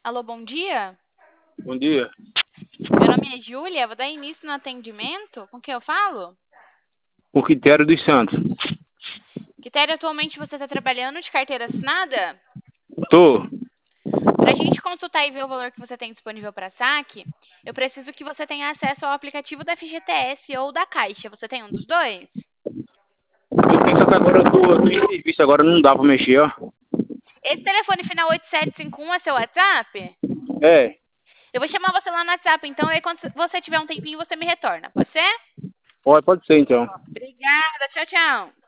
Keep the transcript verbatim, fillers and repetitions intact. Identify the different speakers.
Speaker 1: Alô, bom dia.
Speaker 2: Bom dia.
Speaker 1: Meu nome é Júlia, vou dar início no atendimento. Com quem eu falo?
Speaker 2: O Quitério dos Santos.
Speaker 1: Quitério, atualmente você está trabalhando de carteira assinada?
Speaker 2: Tô.
Speaker 1: Para a gente consultar e ver o valor que você tem disponível para saque, eu preciso que você tenha acesso ao aplicativo da F G T S ou da Caixa. Você tem um dos dois?
Speaker 2: Eu tenho, só que agora eu tô, eu tô em serviço, agora não dá pra mexer, ó.
Speaker 1: Esse telefone final oito sete cinco um é seu WhatsApp?
Speaker 2: É,
Speaker 1: Eu vou chamar você lá no WhatsApp, então aí quando você tiver um tempinho você me retorna, pode ser?
Speaker 2: pode, pode ser então.
Speaker 1: Obrigada, tchau, tchau.